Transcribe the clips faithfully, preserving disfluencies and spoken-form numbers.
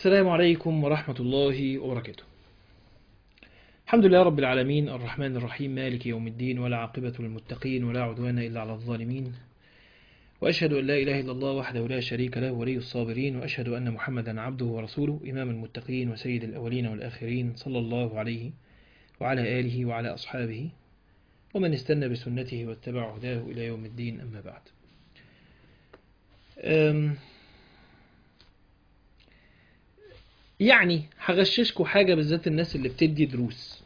السلام عليكم ورحمة الله وبركاته. الحمد لله رب العالمين الرحمن الرحيم مالك يوم الدين، ولا عاقبة للمتقين ولا عدوان إلا على الظالمين، وأشهد أن لا إله إلا الله وحده لا شريك له ولي الصابرين، وأشهد أن محمدا عبده ورسوله إمام المتقين وسيد الأولين والآخرين، صلى الله عليه وعلى آله وعلى أصحابه ومن استنى بسنته واتبع هداه إلى يوم الدين. أما بعد، أم يعني هغششكوا حاجة بالذات الناس اللي بتدي دروس.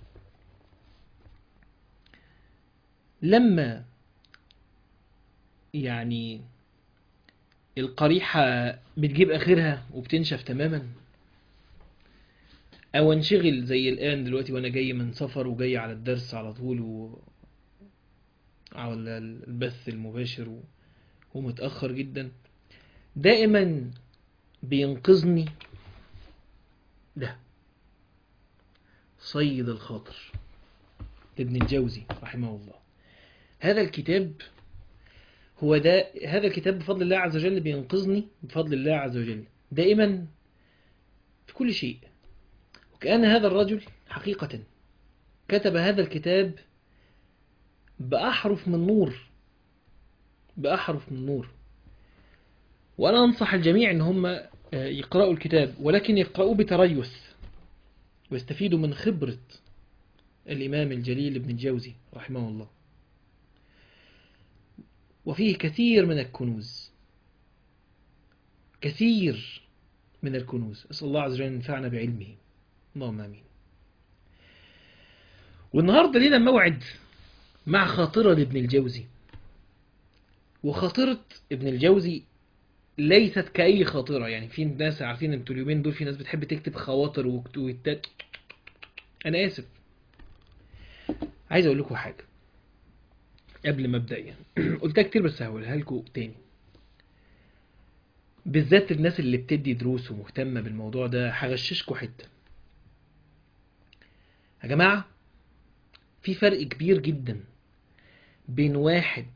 لما يعني القريحة بتجيب آخرها وبتنشف تماما، أو انشغل زي الآن دلوقتي وأنا جاي من سفر وجاي على الدرس على طول و... على البث المباشر و... ومتأخر جدا، دائما بينقذني ده صيد الخاطر لابن الجوزي رحمه الله. هذا الكتاب هو ده هذا الكتاب بفضل الله عز وجل بينقذني بفضل الله عز وجل دائما في كل شيء. وكأن هذا الرجل حقيقة كتب هذا الكتاب بأحرف من نور بأحرف من نور وأنا أنصح الجميع أن هم يقرأوا الكتاب، ولكن يقرأوه بتريث ويستفيدوا من خبرة الإمام الجليل ابن الجوزي رحمه الله. وفيه كثير من الكنوز كثير من الكنوز أسأل الله عز وجل أن ينفعنا بعلمه، اللهم آمين. والنهاردة لينا موعد مع خاطرة لابن الجوزي، وخاطرة ابن الجوزي ليست كأي خاطرة. يعني في ناس عارفين انتوا اليومين دول في ناس بتحب تكتب خواطر وتويتات. أنا آسف، عايز أقول لكم حاجة قبل ما أبدأ. يعني قلتها كتير بس هقولها لكم تاني، بالذات الناس اللي بتدي دروس ومهتمة بالموضوع ده. هغششكم حتة يا جماعة. في فرق كبير جدا بين واحد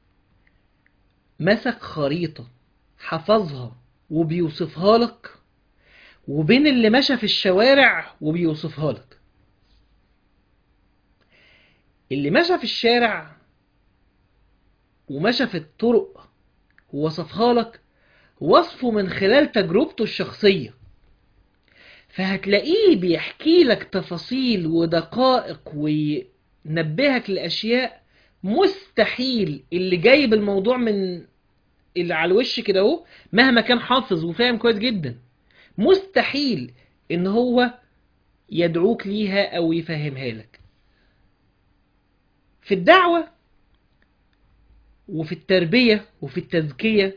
مسك خريطة حفظها وبيوصفها لك، وبين اللي مشى في الشوارع وبيوصفها لك. اللي مشى في الشارع ومشى في الطرق ووصفها لك وصفه من خلال تجربته الشخصية، فهتلاقيه بيحكي لك تفاصيل ودقائق وينبهك لأشياء مستحيل اللي جايب الموضوع من اللي على الوش كده اهو مهما كان حافظ وفاهم كويس جدا، مستحيل ان هو يدعوك ليها او يفهمها لك. في الدعوة وفي التربية وفي التزكية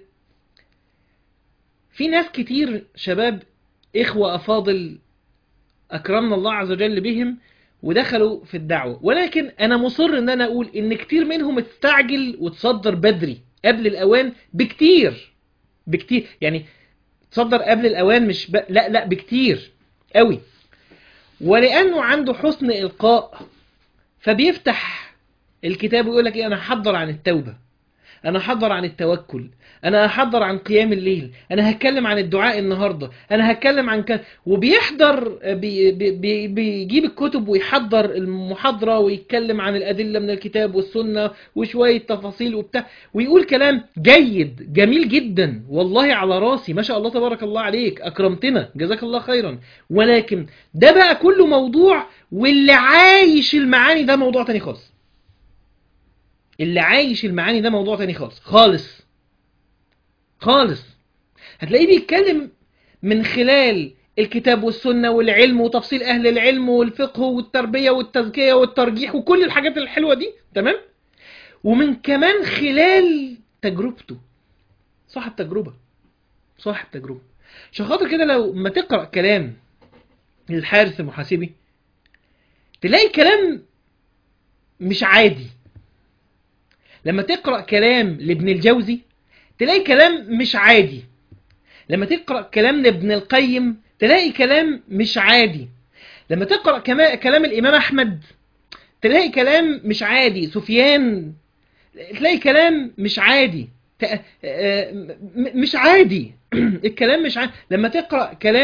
في ناس كتير شباب إخوة أفاضل أكرمنا الله عز وجل بهم ودخلوا في الدعوة، ولكن أنا مصر أن أنا أقول إن كتير منهم استعجل وتصدر بدري قبل الأوان بكتير بكتير. يعني تصدر قبل الأوان مش ب... لا لا بكتير قوي، ولأنه عنده حسن إلقاء فبيفتح الكتاب ويقول لك إيه، أنا هحضر عن التوبة، أنا هحضر عن التوكل، أنا هحضر عن قيام الليل، أنا هتكلم عن الدعاء النهاردة، أنا هتكلم عن ك... وبيحضر بي... بي... بيجيب الكتب ويحضر المحاضرة ويتكلم عن الأدلة من الكتاب والسنة وشوية تفاصيل وبتاع، ويقول كلام جيد جميل جدا والله على راسي، ما شاء الله تبارك الله عليك، أكرمتنا جزاك الله خيرا. ولكن ده بقى كله موضوع، واللي عايش المعاني ده موضوع تاني خالص. اللي عايش المعاني ده موضوع تاني خالص خالص خالص. هتلاقيه بيتكلم من خلال الكتاب والسنة والعلم وتفصيل أهل العلم والفقه والتربية والتزكية والترجيح وكل الحاجات الحلوة دي، تمام؟ ومن كمان خلال تجربته، صاحب تجربة صاحب تجربة عشان خاطر كده لو ما تقرأ كلام الحارث المحاسبي تلاقي كلام مش عادي. لما تقرأ كلام لابن الجوزي تلاقي كلام مش عادي. لما تقرأ كلام لابن القيم تلاقي كلام مش عادي. لما تقرأ كلام الإمام أحمد تلاقي كلام مش عادي. سفيان تلاقي كلام مش عادي، مش عادي. الكلام مش عادي. لما تقرأ كلام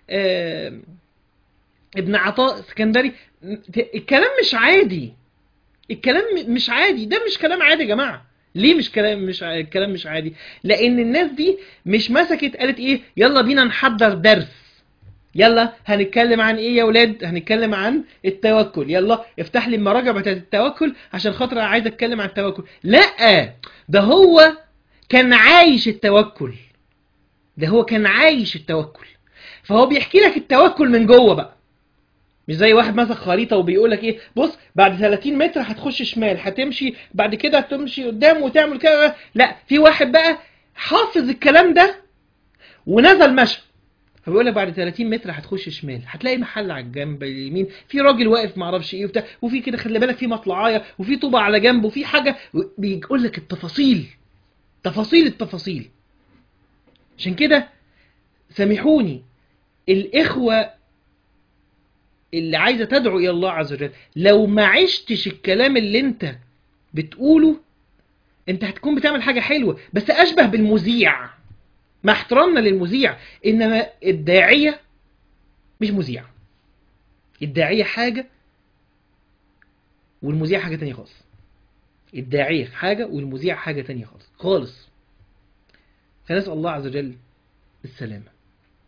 آه ابن عطاء اسكندري، الكلام مش عادي، الكلام مش عادي، ده مش كلام عادي يا جماعة. ليه مش كلام مش ع... الكلام مش عادي؟ لان الناس دي مش مسكت قالت ايه يلا بينا نحضر درس، يلا هنتكلم عن ايه يا ولاد، هنتكلم عن التوكل، يلا افتح لي المراجع بتاعت التوكل عشان خاطر انا عايز اتكلم عن التوكل. لا، ده هو كان عايش التوكل، ده هو كان عايش التوكل، فهو بيحكي لك التوكل من جوه بقى. مش زي واحد مثلا خريطة وبيقول لك ايه بص بعد ثلاثين متر هتخش شمال، هتمشي بعد كده هتمشي قدام وتعمل كده. لا، في واحد بقى حافظ الكلام ده ونزل مشى، فبيقول لك بعد ثلاثين متر هتخش شمال، هتلاقي محل على الجنب اليمين، في راجل واقف معرفش ايه وبتاع، وفي كده خلي بالك في مطلعايه وفي طوبه على جنب وفي حاجه، بيقول لك التفاصيل، تفاصيل التفاصيل. عشان كده سامحوني الإخوة اللي عايزة تدعو إلى الله عز وجل، لو ما عشتش الكلام اللي انت بتقوله انت هتكون بتعمل حاجة حلوة بس أشبه بالمذيع، مع احترامنا للمذيع، إنما الداعية مش مذيع، الداعية حاجة والمذيع حاجة تانية خالص، الداعية حاجة والمذيع حاجة تانية خالص خالص. فنسأل الله عز وجل السلامة،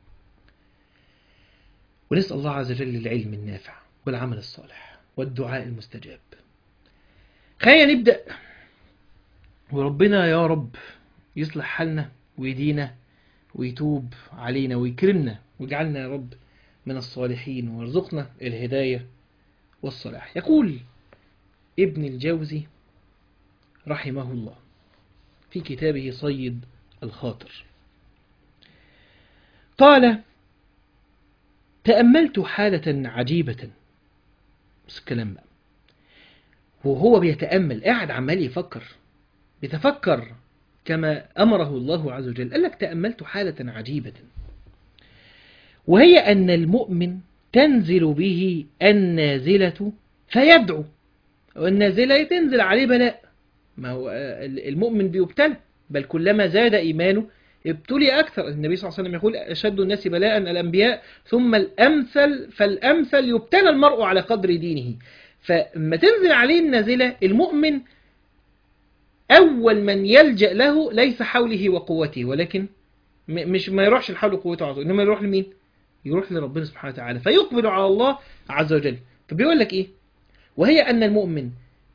ونسأل الله عز وجل العلم النافع والعمل الصالح والدعاء المستجاب. خلينا نبدأ، وربنا يا رب يصلح حالنا ويدينا ويتوب علينا ويكرمنا ويجعلنا يا رب من الصالحين ويرزقنا الهداية والصلاح. يقول ابن الجوزي رحمه الله في كتابه صيد الخاطر، قال: تأملت حالة عجيبة. بس الكلام بقى وهو بيتأمل، قاعد عمال يفكر، بيتفكر كما أمره الله عز وجل. قال لك: تأملت حالة عجيبة، وهي أن المؤمن تنزل به النازلة فيدعو، والنازلة تنزل عليه بلاء، ما هو المؤمن بيبتلى، بل كلما زاد إيمانه ابتلي أكثر. النبي صلى الله عليه وسلم يقول: أشد الناس بلاء الأنبياء ثم الأمثل فالأمثل، يبتلى المرء على قدر دينه. فما تنزل عليه النازلة، المؤمن أول من يلجأ له ليس حوله وقوته، ولكن مش ما يروحش لحوله وقوته على طول، إنما يروح لمين؟ يروح لربنا سبحانه وتعالى، فيقبل على الله عز وجل. فبيقول لك إيه؟ وهي أن المؤمن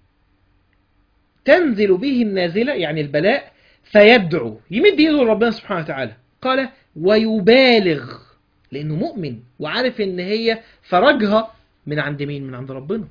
تنزل به النازلة يعني البلاء فيدعو، يمد يده لربنا سبحانه وتعالى. قال: ويبالغ، لأنه مؤمن وعارف إن هي فرجها من عند مين؟ من عند ربنا.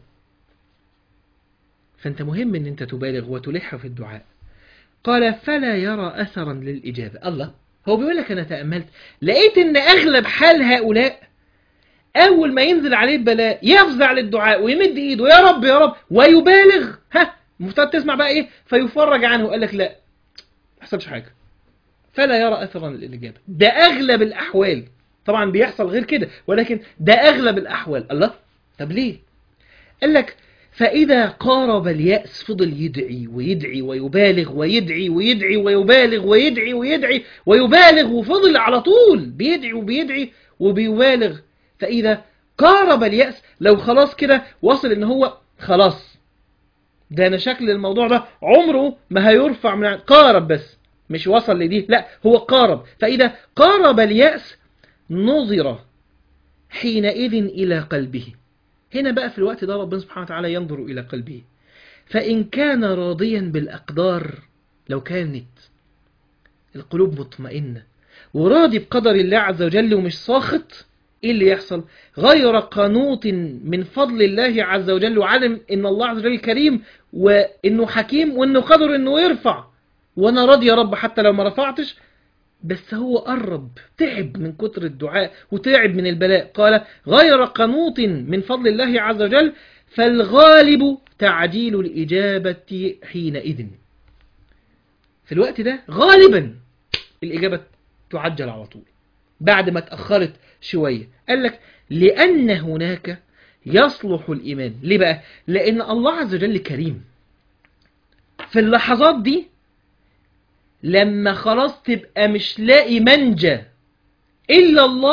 فأنت مهم إن أنت تبالغ وتلح في الدعاء. قال: فلا يرى أثرا للإجابة. الله، هو بيقول لك أنا تأملت لقيت إن أغلب حال هؤلاء أول ما ينزل عليه البلاء يفزع للدعاء ويمد إيده يا رب يا رب ويبالغ. ها، المفترض تسمع بقى إيه؟ فيفرج عنه. قال لك لا، ما حصلش حاجة، فلا يرى أثرا للإجابة. ده أغلب الأحوال، طبعا بيحصل غير كده ولكن ده أغلب الأحوال. الله، طب ليه؟ قال لك: فإذا قارب اليأس فضل يدعي ويدعي ويبالغ ويدعي ويدعي ويبالغ ويدعي ويدعي ويبالغ، وفضل على طول بيدعي وبيدعي وبيبالغ. فإذا قارب اليأس، لو خلاص كده وصل إن هو خلاص ده أنا شكل الموضوع ده عمره ما هيرفع من قارب، بس مش وصل لدي، لا هو قارب. فإذا قارب اليأس نظر حينئذ إلى قلبه. هنا بقى في الوقت ده ربنا سبحانه وتعالى ينظر إلى قلبه، فإن كان راضيا بالأقدار، لو كانت القلوب مطمئنة وراضي بقدر الله عز وجل ومش ساخط، إيه اللي يحصل؟ غير قنوط من فضل الله عز وجل، وعلم إن الله عز وجل كريم وإنه حكيم وإنه قدر إنه يرفع، وأنا راضي يا رب حتى لو ما رفعتش. بس هو قرب، تعب من كتر الدعاء وتعب من البلاء. قال: غير قنوط من فضل الله عز وجل، فالغالب تعجيل الإجابة حينئذ. في الوقت ده غالبا الإجابة تعجل على طول بعد ما تأخرت شوية. قال لك: لأن هناك يصلح الإيمان. ليه بقى؟ لأن الله عز وجل كريم. في اللحظات دي لما خلاص تبقى مش لاقي منجى إلا الله،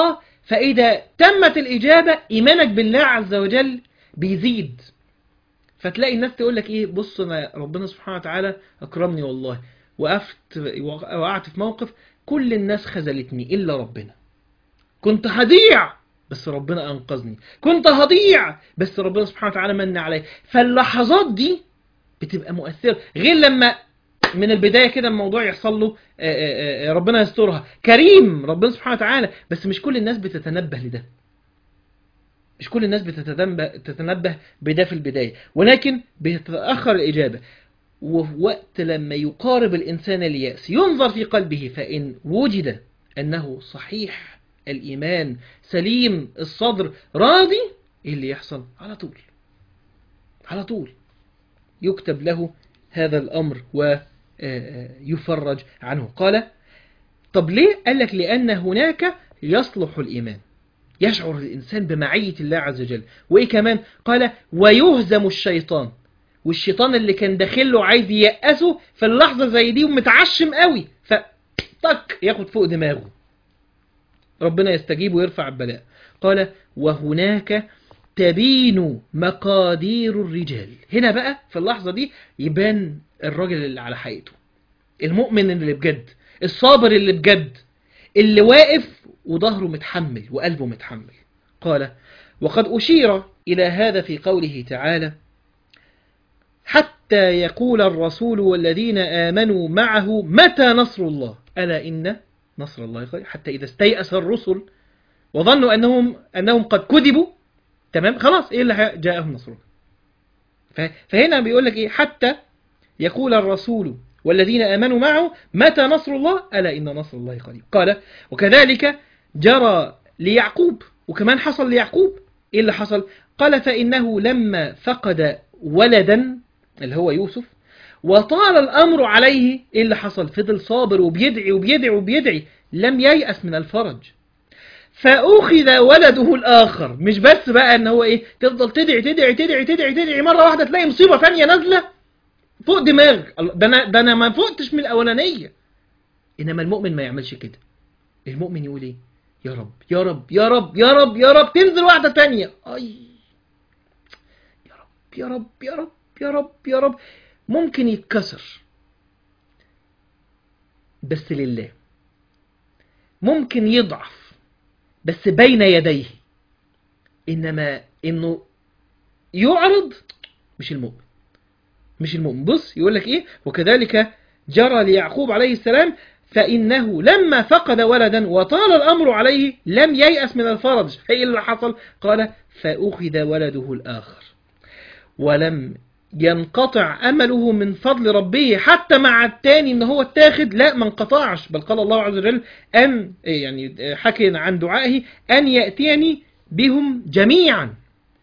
فإذا تمت الإجابة إيمانك بالله عز وجل بيزيد. فتلاقي الناس تقول لك إيه، بص أنا ربنا سبحانه وتعالى أكرمني والله، وقفت وقعت في موقف كل الناس خذلتني إلا ربنا، كنت هضيع بس ربنا أنقذني، كنت هضيع بس ربنا سبحانه وتعالى من علي. فاللحظات دي بتبقى مؤثرة، غير لما من البداية كده الموضوع يحصل له ربنا يسترها، كريم ربنا سبحانه وتعالى، بس مش كل الناس بتتنبه لده، مش كل الناس بتتنبه تتنبه بده في البداية، ولكن بتتأخر الإجابة. وفي وقت لما يقارب الإنسان اليأس ينظر في قلبه، فإن وجد أنه صحيح الإيمان سليم الصدر راضي، إيه اللي يحصل؟ على طول على طول يكتب له هذا الأمر ويفرج عنه. قال طب ليه؟ قال لك لأن هناك يصلح الإيمان، يشعر الإنسان بمعية الله عز وجل. وإيه كمان؟ قال ويهزم الشيطان، والشيطان اللي كان داخله عايز ييأسه في اللحظة زي دي ومتعشم قوي، فطك ياخد فوق دماغه، ربنا يستجيب ويرفع البلاء. قال وهناك تبين مقادير الرجال، هنا بقى في اللحظة دي يبان الراجل اللي على حقيقته، المؤمن اللي بجد، الصابر اللي بجد، اللي واقف وظهره متحمل وقلبه متحمل. قال وقد أشير إلى هذا في قوله تعالى حتى يقول الرسول والذين آمنوا معه متى نصر الله ألا إن نصر الله قريب، حتى إذا استيأس الرسل وظنوا أنهم, أنهم قد كذبوا، تمام خلاص إيه اللي جاءهم نصره. فهنا بيقول لك إيه حتى يقول الرسول والذين آمنوا معه متى نصر الله ألا إن نصر الله قريب. قال وكذلك جرى ليعقوب، وكمان حصل ليعقوب. إيه اللي حصل؟ قال فإنه لما فقد ولدا اللي هو يوسف وطال الأمر عليه، إيه اللي حصل؟ فضل صابر وبيدعي وبيدعي وبيدعي، لم ييأس من الفرج، فأخذ ولده الآخر. مش بس بقى ان هو ايه تفضل تدعي تدعي تدعي تدعي تدعي مرة واحدة تلاقي مصيبة ثانية نازلة فوق دماغك، ده انا ده انا ما فوقتش من الاولانية. انما المؤمن ما يعملش كده، المؤمن يقول ايه؟ يا رب يا رب يا رب يا رب يا رب، تنزل واحدة تانية، اي يا رب يا رب يا رب يا رب يا رب، ممكن يتكسر بس لله، ممكن يضعف بس بين يديه، إنما إنه يعرض مش المؤمن، مش المؤمن. بص يقول لك إيه وكذلك جرى ليعقوب عليه السلام فإنه لما فقد ولدا وطال الأمر عليه لم ييأس من الفرج. إيه اللي حصل؟ قال فأخذ ولده الآخر ولم ينقطع أمله من فضل ربه، حتى مع التاني إن هو اتاخد لا ما انقطعش، بل قال الله عز وجل أن يعني حكي عن دعائه أن يأتيني بهم جميعا،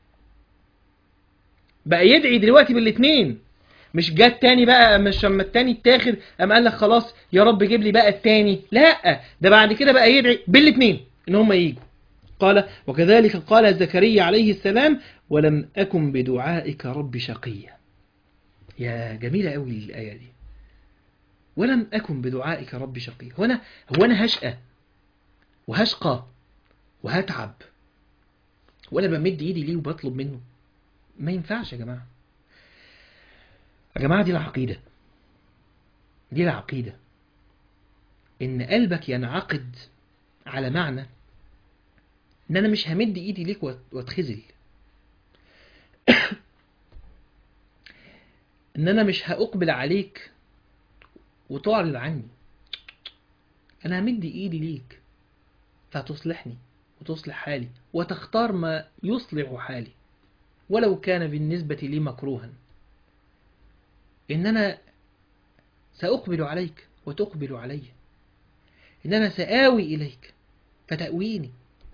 بقى يدعي دلوقتي بالاثنين، مش جات تاني بقى، مش لما التاني اتاخد أم قال لك خلاص يا رب جيب لي بقى التاني، لا ده بعد كده بقى يدعي بالاثنين إن هم ييجوا. قال وكذلك قال زكريا عليه السلام ولم أكن بدعائك رب شقيا. يا جميلة قوي الآية دي، ولم أكن بدعائك رب شقيا. هو أنا هو أنا هشقى وهشقى وهتعب وأنا بمد إيدي ليه وبطلب منه؟ ما ينفعش يا جماعة. يا جماعة دي العقيدة، دي العقيدة إن قلبك ينعقد على معنى إن أنا مش همد إيدي ليك واتخزل، إن أنا مش هأقبل عليك وتعرض عني، أنا همد إيدي ليك فتصلحني وتصلح حالي وتختار ما يصلح حالي ولو كان بالنسبة لي مكروها. إن أنا سأقبل عليك وتقبل علي، إن أنا سآوي إليك فتأويني،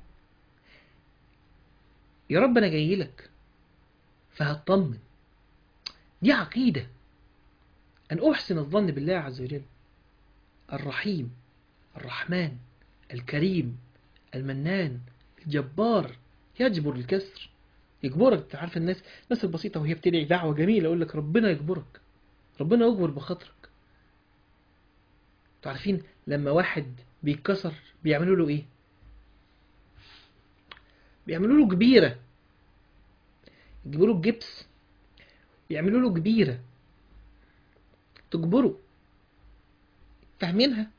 يا رب أنا جاي لك فهتطمن. دي عقيدة، أن أحسن الظن بالله عز وجل الرحيم الرحمن الكريم المنان الجبار، يجبر الكسر، يجبرك. تعرف الناس الناس البسيطة وهي بتدعي دعوة جميلة أقول لك ربنا يجبرك، ربنا يجبر بخاطرك. تعرفين لما واحد بيتكسر بيعملوا له إيه؟ بيعملوا له كبيرة، يجيبوا له الجبس يعملوا له كبيرة تجبره، فاهمينها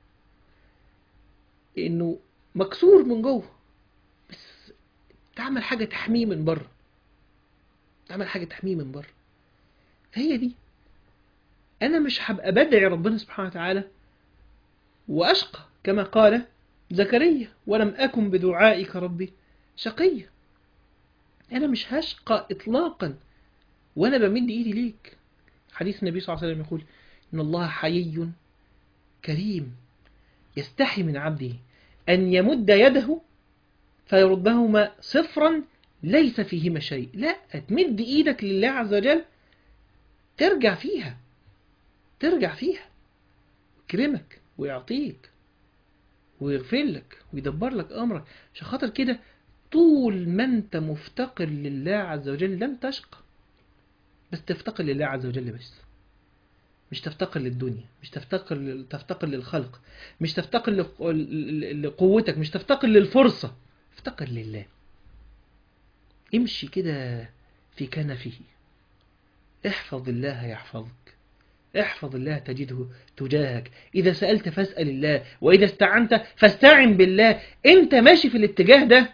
انه مكسور من جوه، بس تعمل حاجة تحميه من بره، تعمل حاجة تحميه من بره. فهي دي، انا مش هبقى بدعي ربنا سبحانه وتعالى واشقى كما قال زكريا ولم اكن بدعائك ربي شقيا. انا مش هشقى اطلاقا وانا بمد ايدي ليك. حديث النبي صلى الله عليه وسلم يقول ان الله حيي كريم يستحي من عبده ان يمد يده فيردهما صفرا ليس فيهما شيء. لا، تمد ايدك لله عز وجل ترجع فيها، ترجع فيها يكرمك ويعطيك ويغفر لك ويدبر لك امرك. عشان خاطر كده طول ما انت مفتقر لله عز وجل لن تشقى، بس تفتقر لله عز وجل بس، مش تفتقر للدنيا، مش تفتقر تفتقر للخلق، مش تفتقر لقوتك، مش تفتقر للفرصة، افتقر لله. امشي كده في كنفه، احفظ الله يحفظك، احفظ الله تجده تجاهك. إذا سألت فاسأل الله، وإذا استعنت فاستعن بالله. انت ماشي في الاتجاه ده،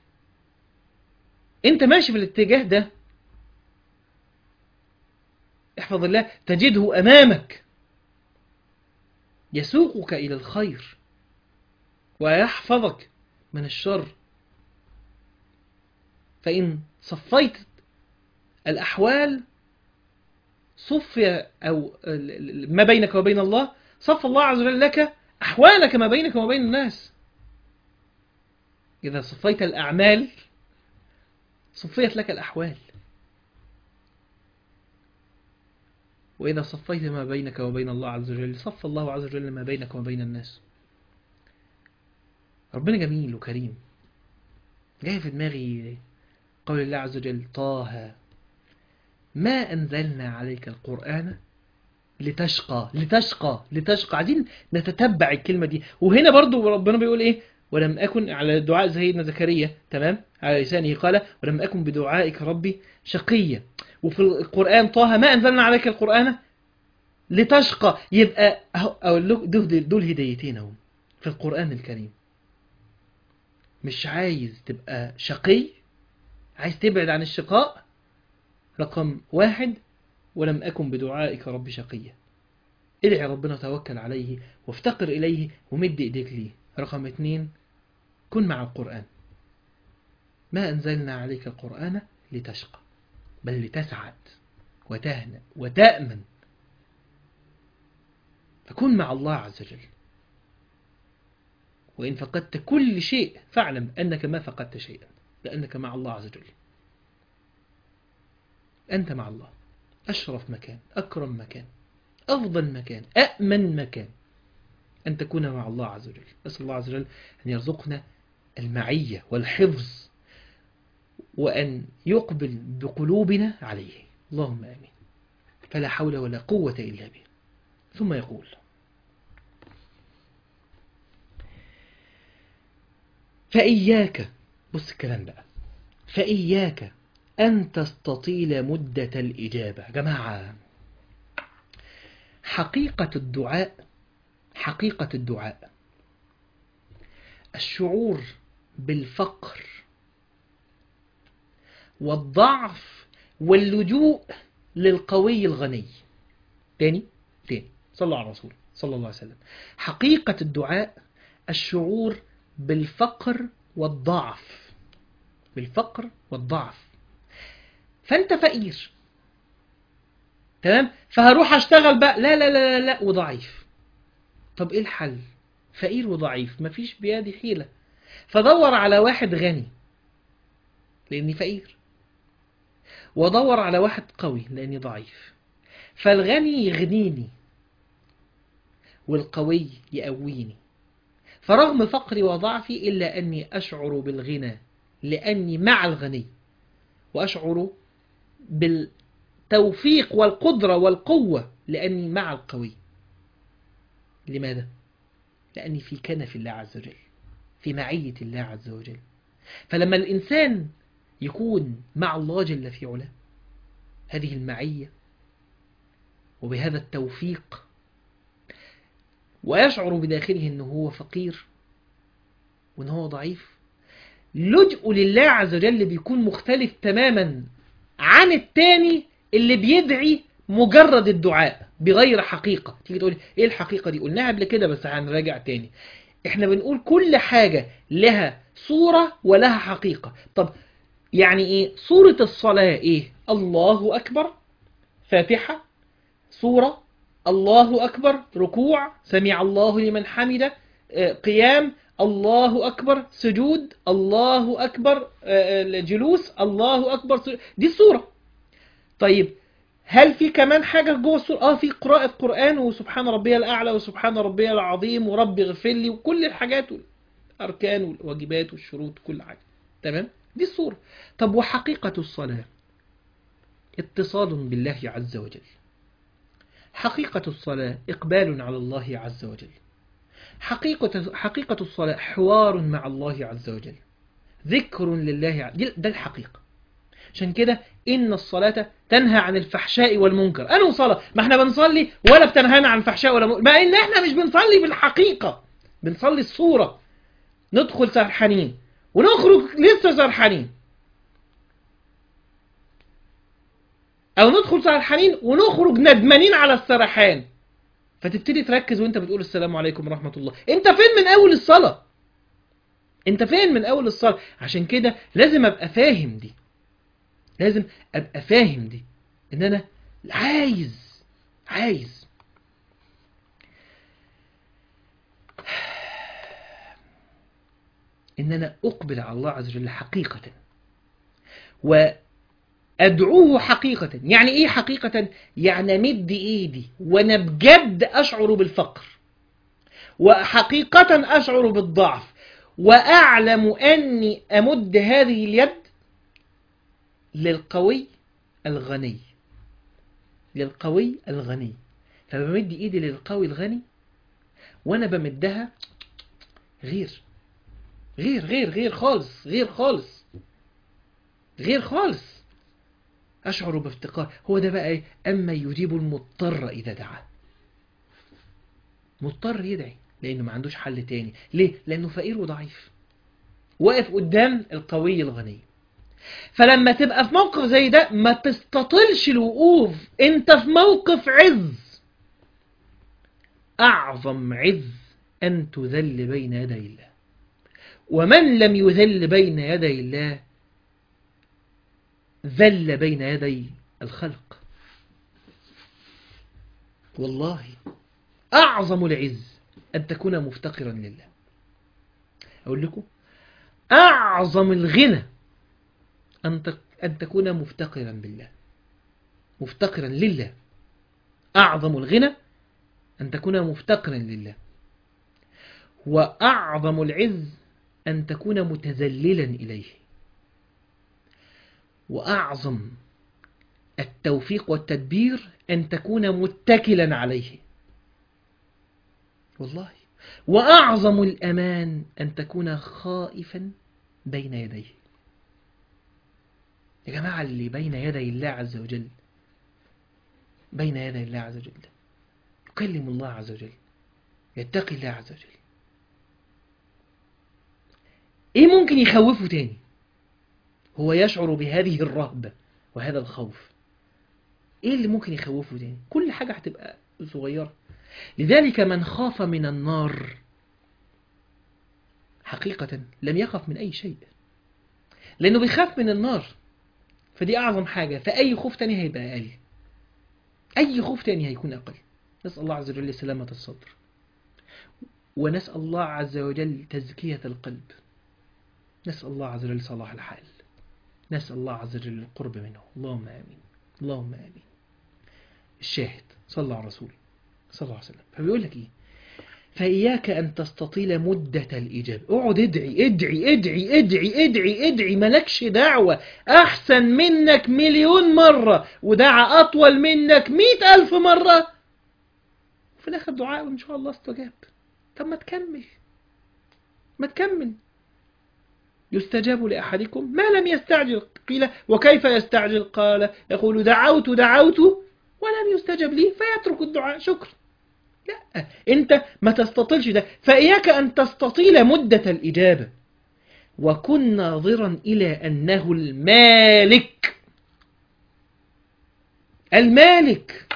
انت ماشي في الاتجاه ده، احفظ الله تجده أمامك يسوقك إلى الخير ويحفظك من الشر. فإن صفيت الأحوال صفي أو ما بينك وبين الله، صف الله عز وجل لك أحوالك ما بينك وبين الناس. إذا صفيت الأعمال صفيت لك الأحوال، وإذا صفيت ما بينك وبين الله عز وجل صف الله عز وجل ما بينك وبين الناس. ربنا جميل وكريم. جاي في دماغي قول الله عز وجل طه ما أنزلنا عليك القرآن لتشقى لتشقى لتشقى. عايزين نتتبع الكلمة دي. وهنا برضو ربنا بيقول إيه؟ ولم أكن على دعاء سيدنا زكريا، تمام، على لسانه قال ولم أكن بدعائك ربي شقيا. وفي القرآن طه ما أنزلنا عليك القرآن لتشقى. يبقى أقول لك دول, دول هدايتين اهو في القرآن الكريم. مش عايز تبقى شقي، عايز تبعد عن الشقاء، رقم واحد ولم أكن بدعائك ربي شقيا. ادعي ربنا توكل عليه وافتقر إليه ومد إيديك ليه. رقم اثنين كن مع القرآن. ما أنزلنا عليك القرآن لتشقى بل لتسعد وتهنأ وتأمن. فكن مع الله عز وجل. وإن فقدت كل شيء فاعلم أنك ما فقدت شيئا، لأنك مع الله عز وجل. أنت مع الله. أشرف مكان، أكرم مكان، أفضل مكان، أأمن مكان أن تكون مع الله عز وجل. أسأل الله عز وجل أن يرزقنا المعية والحفظ، وأن يقبل بقلوبنا عليه. اللهم آمين. فلا حول ولا قوة إلا به. ثم يقول فإياك، بص الكلام بقى، فإياك أن تستطيل مدة الإجابة. جماعة، حقيقة الدعاء، حقيقة الدعاء الشعور بالفقر والضعف واللجوء للقوي الغني. تاني تاني صلوا على الرسول صلى الله عليه وسلم. حقيقة الدعاء الشعور بالفقر والضعف، بالفقر والضعف. فأنت فقير، تمام، فهروح أشتغل بقى، لا لا لا لا, لا وضعيف. طب إيه الحل؟ فقير وضعيف، مفيش بيدي حيلة، فدور على واحد غني لأني فقير، ودور على واحد قوي لأني ضعيف. فالغني يغنيني والقوي يقويني. فرغم فقري وضعفي إلا أني أشعر بالغنى لأني مع الغني، وأشعر بالتوفيق والقدرة والقوة لأني مع القوي. لماذا؟ لأني في كنف الله عز وجل، في معية الله عز وجل. فلما الإنسان يكون مع الله جل في علاه هذه المعية وبهذا التوفيق، ويشعر بداخله أنه هو فقير وأنه هو ضعيف، لجأ لله عز وجل بيكون مختلف تماما عن التاني اللي بيدعي مجرد الدعاء بغير حقيقة. تيجي تقول ايه الحقيقة دي؟ قلناها قبل كده بس هنراجع تاني. احنا بنقول كل حاجة لها صورة ولها حقيقة. طب يعني ايه صورة الصلاة؟ ايه؟ الله أكبر فاتحة، صورة الله أكبر ركوع سمع الله لمن حمده، قيام الله أكبر، سجود الله أكبر، جلوس الله أكبر سجود. دي الصورة. طيب هل في كمان حاجة جوه الصورة؟ اه في قراءة قرآن وسبحان ربي الأعلى وسبحان ربي العظيم ورب اغفر لي وكل الحاجات والأركان والواجبات والشروط كل حاجة. تمام؟ دي الصورة. طب وحقيقة الصلاة؟ اتصال بالله عز وجل. حقيقة الصلاة إقبال على الله عز وجل. حقيقة حقيقة الصلاة حوار مع الله عز وجل، ذكر لله. ده الحقيقة. عشان كده إن الصلاة تنهى عن الفحشاء والمنكر. أنا صلاة ما احنا بنصلي ولا بتنهانا عن الفحشاء ولا منكر، مع إن احنا مش بنصلي بالحقيقة، بنصلي الصورة. ندخل سرحانين ونخرج لسه سرحانين، أو ندخل سرحانين ونخرج ندمانين على السرحان. فتبتدي تركز وانت بتقول السلام عليكم ورحمة الله. انت فين من اول الصلاة؟ انت فين من اول الصلاة؟ عشان كده لازم ابقى فاهم دي، لازم ابقى فاهم دي ان انا عايز عايز ان انا اقبل على الله عز وجل حقيقة وادعوه حقيقة. يعني ايه حقيقة؟ يعني مد ايدي وانا بجد اشعر بالفقر، وحقيقة أشعر بالضعف، وأعلم أني أمد هذه اليد للقوي الغني، للقوي الغني. فبمد إيدي للقوي الغني وأنا بمدها غير غير غير غير خالص، غير خالص غير خالص أشعر بافتقار. هو ده بقى إيه؟ أما يجيب المضطر إذا دعاه. مضطر يدعي لأنه ما عندوش حل تاني. ليه؟ لأنه فقير وضعيف واقف قدام القوي الغني. فلما تبقى في موقف زي ده ما تستطلش الوقوف، انت في موقف عز. أعظم عز أن تذل بين يدي الله، ومن لم يذل بين يدي الله ذل بين يدي الخلق. والله أعظم العز أن تكون مفتقرا لله. أقول لكم أعظم الغنى أن تكون مفتقرا بالله، مفتقرا لله. أعظم الغنى أن تكون مفتقرا لله. وأعظم العز أن تكون متذللا إليه. وأعظم التوفيق والتدبير أن تكون متكلا عليه. والله. وأعظم الأمان أن تكون خائفا بين يديه. يا جماعة اللي بين يدي الله عز وجل، بين يدي الله عز وجل يكلم الله عز وجل، يتقي الله عز وجل. ايه ممكن يخوفه تاني؟ هو يشعر بهذه الرهبة وهذا الخوف. ايه اللي ممكن يخوفه تاني؟ كل حاجة هتبقى صغيرة. لذلك من خاف من النار حقيقة لم يخف من أي شيء، لأنه بيخاف من النار، فدي أعظم حاجة. فأي خوف تاني هيبقى أقل، أي خوف تاني هيكون أقل. نسأل الله عز وجل سلامة الصدر، ونسأل الله عز وجل تزكية القلب، نسأل الله عز وجل صلاح الحال، نسأل الله عز وجل القرب منه. اللهم آمين، اللهم آمين. الشاهد صلى على الرسول صلى الله عليه وسلم. فبيقول لك إيه؟ فإياك أن تستطيل مدة الإجابة. اقعد ادعي ادعي ادعي ادعي ادعي ادعي، مالكش دعوة. أحسن منك مليون مرة ودعا أطول منك مئة ألف مرة، في الآخر دعاء وإن شاء الله استجاب. طب ما تكمل، ما تكمل. يستجاب لأحدكم ما لم يستعجل. قيل وكيف يستعجل؟ قال يقول دعوت دعوت ولم يستجب لي فيترك الدعاء. شكرا. لا، انت ما تستطيلش ده، فإياك أن تستطيل مدة الإجابة. وكن ناظرا إلى أنه المالك. المالك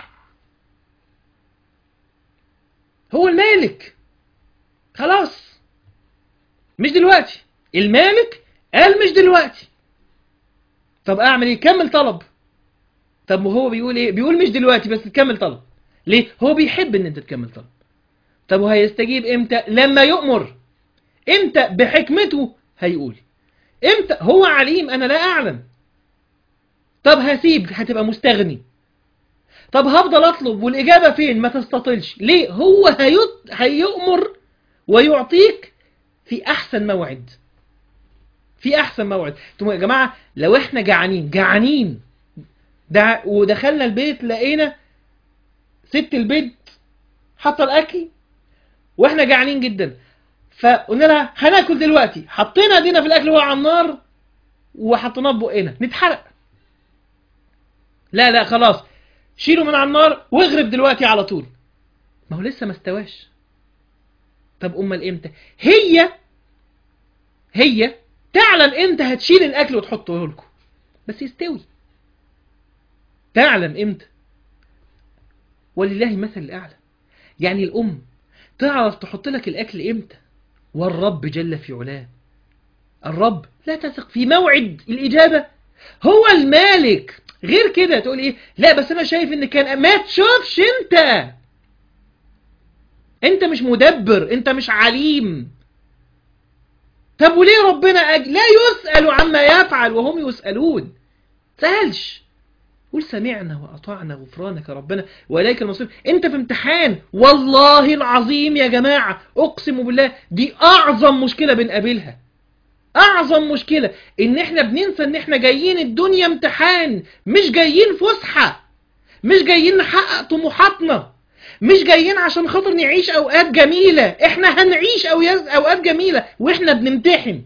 هو المالك، خلاص، مش دلوقتي. المالك قال مش دلوقتي. طب اعمل ايه؟ كمل طلب. طب وهو بيقول ايه؟ بيقول مش دلوقتي بس تكمل طلب. ليه؟ هو بيحب ان انت تكمل طلب. طب وهيستجيب امتى؟ لما يؤمر. امتى؟ بحكمته هيقول. امتى؟ هو عليم انا لا اعلم. طب هسيب، هتبقى مستغني. طب هفضل اطلب والاجابه فين؟ ما تستطيلش. ليه؟ هو هيط... هيؤمر ويعطيك في احسن موعد. في احسن موعد. انتوا يا جماعه لو احنا جعانين جعانين دع... ودخلنا البيت لقينا ست البيت حاطه الاكل واحنا جعانين جدا، فقلنا لها هناكل دلوقتي، حطينا ايدينا في الاكل وهو على النار وحطيناه بقنا، نتحرق. لا لا خلاص، شيله من على النار واغرب دلوقتي على طول. ما هو لسه ما استواش. طب امال امتى؟ هي هي تعلم امتى هتشيل الاكل وتحطه لكم، بس يستوي. تعلم امتى. ولله مثل الاعلى. يعني الام تعرف تحط لك الاكل امتى. والرب جل في علاه، الرب لا تثق في موعد الاجابه. هو المالك. غير كده تقول ايه؟ لا بس انا شايف ان كان. ما تشوفش انت. انت مش مدبر، انت مش عليم. طب وليه ربنا أجل؟ لا يسأل عما يفعل وهم يسألون. سألش. قول سمعنا وأطعنا غفرانك ربنا وإليك المصير. انت في امتحان. والله العظيم يا جماعة اقسم بالله دي اعظم مشكلة بنقابلها. اعظم مشكلة ان احنا بننسى ان احنا جايين الدنيا امتحان، مش جايين فسحة، مش جايين نحقق طموحاتنا، مش جايين عشان خاطر نعيش اوقات جميلة. احنا هنعيش اوقات جميلة واحنا بنمتحن.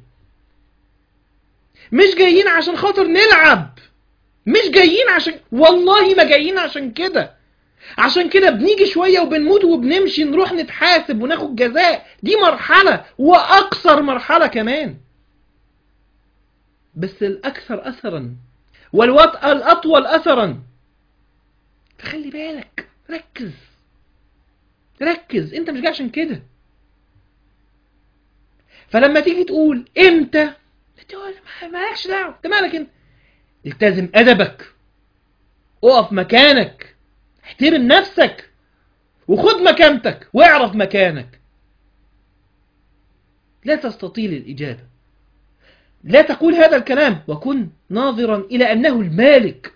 مش جايين عشان خاطر نلعب، مش جايين عشان، والله ما جايين عشان كده. عشان كده بنيجي شوية وبنموت وبنمشي، نروح نتحاسب وناخد جزاء. دي مرحلة واكثر مرحلة كمان، بس الاكثر اثرا والوطأ الاطول اثرا. فخلي بالك، ركز ركز، انت مش جاي عشان كده. فلما تيجي تقول امتى، تقول مالكش دعوه، انت مالك انت. التزم ادبك، اقف مكانك، احترم نفسك، وخد مكانتك واعرف مكانك. لا تستطيل الاجابه. لا تقول هذا الكلام. وكن ناظرا الى انه المالك.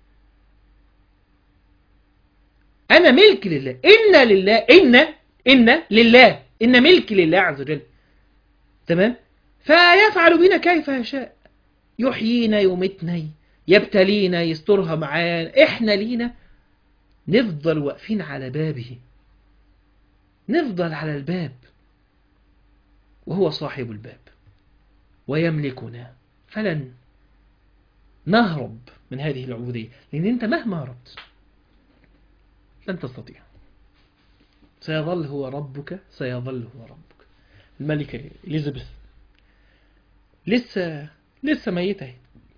انا ملك لله. ان لله ان ان لله ان ملك لله عز وجل. تمام. فيفعل بنا كيف يشاء. يحيينا يميتنا، يبتلينا، يسترها معانا. احنا لينا نفضل واقفين على بابه، نفضل على الباب، وهو صاحب الباب ويملكنا. فلن نهرب من هذه العبودية، لأن أنت مهما هربت لن تستطيع. سيظل هو ربك، سيظل هو ربك. الملكة إليزابيث لسه لسه ميتة،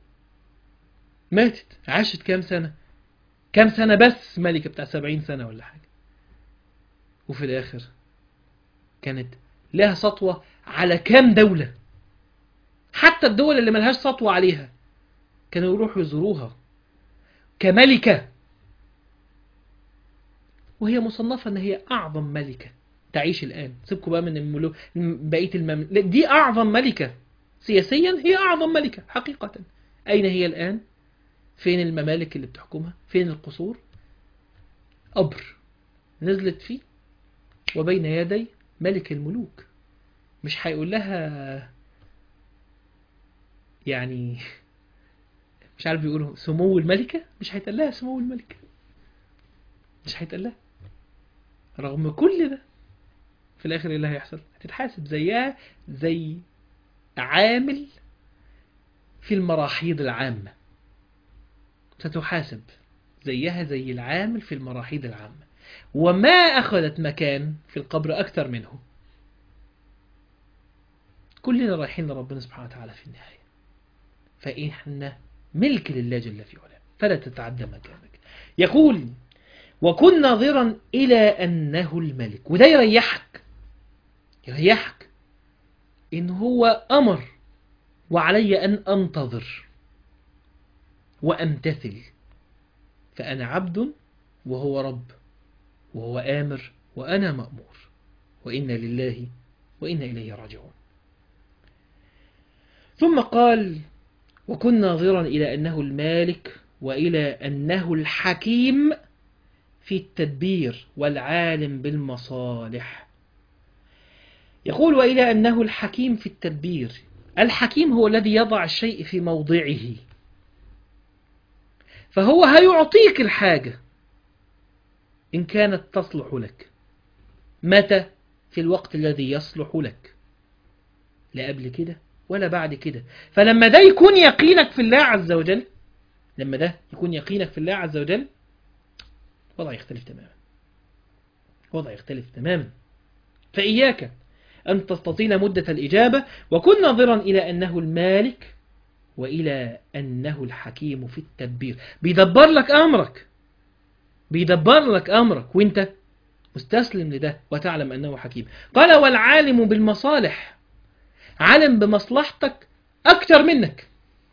ماتت، عاشت كام سنة، كام سنة بس، ملكة بتاع سبعين سنة ولا حاجة. وفي الآخر كانت لها سطوة على كام دولة. حتى الدول اللي ملهاش سطوة عليها كانوا يروحوا يزوروها كملكة. وهي مصنفة ان هي اعظم ملكة تعيش الان. سيبكوا بقى من الملوك بقية المملكة، دي اعظم ملكة سياسيا، هي اعظم ملكة حقيقة. اين هي الان؟ فين الممالك اللي بتحكمها؟ فين القصور؟ قبر نزلت فيه وبين يدي ملك الملوك. مش هيقول لها يعني مش عارف يقولوا سمو الملكة، مش هيتقال لها سمو الملكة، مش هيتقال لها. رغم كل ده في الاخر ايه اللي هيحصل؟ هتتحاسب زيها زي عامل في المراحيض العامة، ستحاسب زيها زي العامل في المراحيض العامة، وما أخذت مكان في القبر أكثر منه. كلنا رايحين لربنا سبحانه وتعالى في النهاية، فإحنا ملك لله جل في علاه، فلا تتعدى مكانك. يقول وكن ناظرا إلى أنه الملك، وده يريحك يريحك إن هو أمر وعلي أن أنتظر وأمتثل، فأنا عبد وهو رب، وهو آمر وأنا مأمور، وإنا لله وإنا إليه راجعون. ثم قال وكن ناظرا إلى أنه المالك وإلى أنه الحكيم في التدبير والعالم بالمصالح. يقول وإلى أنه الحكيم في التدبير. الحكيم هو الذي يضع الشيء في موضعه، فهو هيعطيك الحاجة إن كانت تصلح لك. متى؟ في الوقت الذي يصلح لك، لا قبل كده ولا بعد كده. فلما ده يكون يقينك في الله عز وجل، لما ده يكون يقينك في الله عز وجل، وضع يختلف تماما، وضع يختلف تماما. فإياك أن تستطيل مدة الإجابة. وكن ناظرا إلى أنه المالك وإلى أنه الحكيم في التدبير. بيدبر لك أمرك، بيدبر لك أمرك وانت مستسلم لده وتعلم أنه حكيم. قال والعالم بالمصالح، عالم بمصلحتك أكتر منك.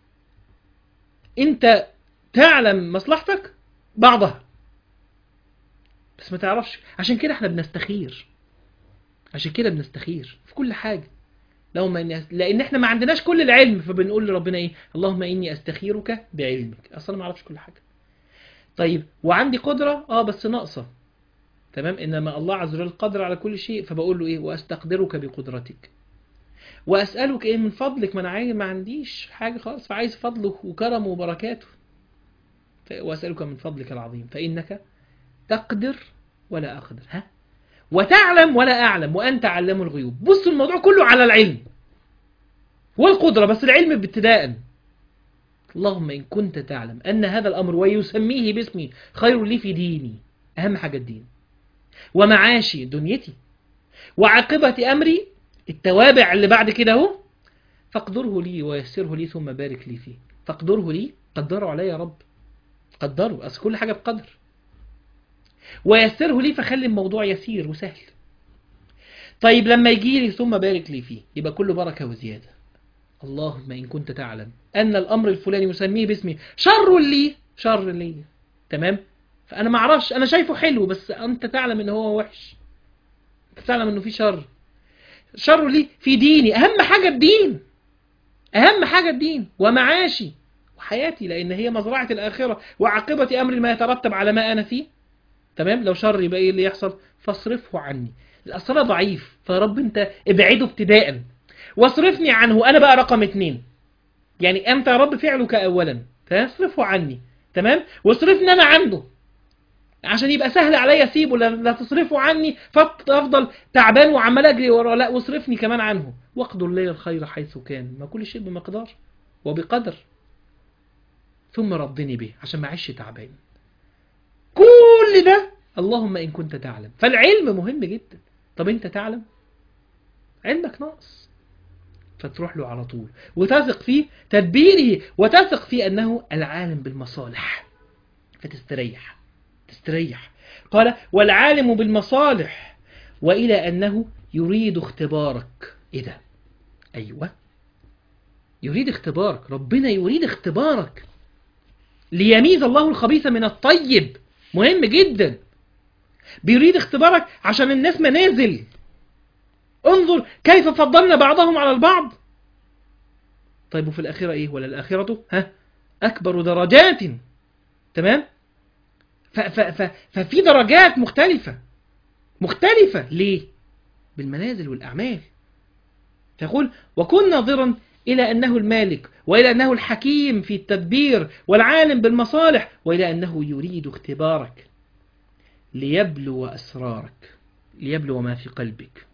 انت تعلم مصلحتك بعضها بس ما تعرفش. عشان كده احنا بنستخير، عشان كده بنستخير في كل حاجة. لو ما لأن احنا ما عندناش كل العلم، فبنقول لربنا ايه؟ اللهم إني أستخيرك بعلمك. أصلا ما أعرفش كل حاجة. طيب وعندي قدرة اه بس ناقصة، تمام؟ إنما الله عز وجل قادر على كل شيء، فبقول له ايه؟ وأستقدرك بقدرتك، وأسألك ايه من فضلك. ما أنا عايز، ما عنديش حاجة خالص، فعايز فضله وكرمه وبركاته. وأسألك من فضلك العظيم فإنك تقدر ولا أقدر، ها؟ وتعلم ولا أعلم وأنت علام الغيوب. بص الموضوع كله على العلم والقدرة، بس العلم ابتداء. اللهم إن كنت تعلم أن هذا الأمر ويسميه باسمي خير لي في ديني، أهم حاجة الدين، ومعاشي دنيتي، وعاقبة أمري التوابع اللي بعد كده هو، فاقدره لي ويسره لي ثم بارك لي فيه. فاقدره لي، قدره علي يا رب، قدره، أصل كل حاجة بقدر. ويسره لي، فخلي الموضوع يسير وسهل. طيب لما يجي لي ثم بارك لي فيه، يبقى كله بركة وزيادة. اللهم إن كنت تعلم أن الأمر الفلاني يسميه باسمي شر لي، شر لي، تمام؟ فأنا ما أعرفش، أنا شايفه حلو بس أنت تعلم إن هو وحش، أنت تعلم إنه فيه شر. شر لي في ديني، أهم حاجة الدين، أهم حاجة الدين، ومعاشي وحياتي، لأن هي مزرعة الآخرة، وعاقبة أمر ما يترتب على ما أنا فيه، تمام؟ لو شر يبقى إيه اللي يحصل؟ فاصرفه عني. الأصل ضعيف، فرب أنت ابعده ابتداء واصرفني عنه، أنا بقى رقم اتنين. يعني أنت يا رب فعلك أولا، فاصرفه عني، تمام؟ واصرفني أنا عنده عشان يبقى سهل عليا أسيبه. لا تصرفه عني فأفضل تعبان وعمال أجري وراه، لا، واصرفني كمان عنه. واقدر لي الخير حيث كان، ما كل شيء بمقدار وبقدر. ثم رضني به عشان ما أعيش تعبان. كل ده اللهم إن كنت تعلم. فالعلم مهم جدا. طب أنت تعلم؟ علمك ناقص، فتروح له على طول وتثق في تدبيره، وتثق في أنه العالم بالمصالح، فتستريح، تستريح. قال والعالم بالمصالح وإلى أنه يريد اختبارك. إيه ده؟ أيوة، يريد اختبارك. ربنا يريد اختبارك ليميز الله الخبيث من الطيب. مهم جدا. بيريد اختبارك عشان الناس منازل. انظر كيف فضلنا بعضهم على البعض. طيب وفي الآخرة إيه؟ ولا الآخرة ها أكبر درجات، تمام؟ ف ف ف ففي درجات مختلفة مختلفة. ليه؟ بالمنازل والأعمال. فيقول وكن ناظرا إلى أنه المالك وإلى أنه الحكيم في التدبير والعالم بالمصالح، وإلى أنه يريد اختبارك ليبلو أسرارك، ليبلو ما في قلبك.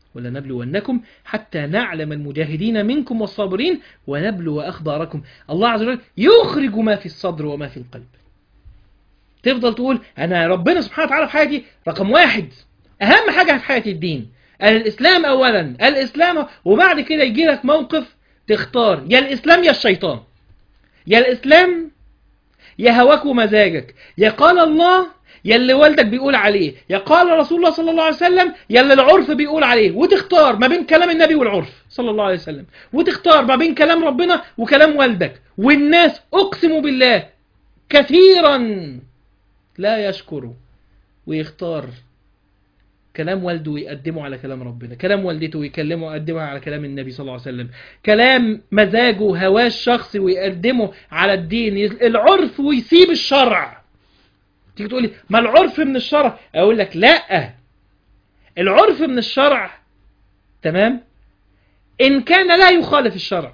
ولنبلونكم حتى نعلم المجاهدين منكم والصابرين ونبلو أخباركم. الله عز وجل يخرج ما في الصدر وما في القلب. تفضل تقول أنا ربنا سبحانه وتعالى في حياتي رقم واحد، أهم حاجة في حياتي الدين، الإسلام أولا، الإسلام، وبعد كده يجي لك موقف تختار يا الإسلام يا الشيطان، يا الإسلام يا هواك ومزاجك، يا قال الله يا اللي والدك بيقول عليه، يا قال رسول الله صلى الله عليه وسلم يا اللي العرف بيقول عليه، وتختار ما بين كلام النبي والعرف صلى الله عليه وسلم، وتختار ما بين كلام ربنا وكلام والدك. والناس أقسم بالله كثيرا لا يشكر ويختار كلام والده ويقدمه على كلام ربنا، كلام والدته ويكلمه ويقدمه على كلام النبي صلى الله عليه وسلم، كلام مزاجه هواه الشخصي ويقدمه على الدين، العرف ويسيب الشرع. تيجي تقول لي ما العرف من الشرع، اقول لك لا، العرف من الشرع تمام ان كان لا يخالف الشرع،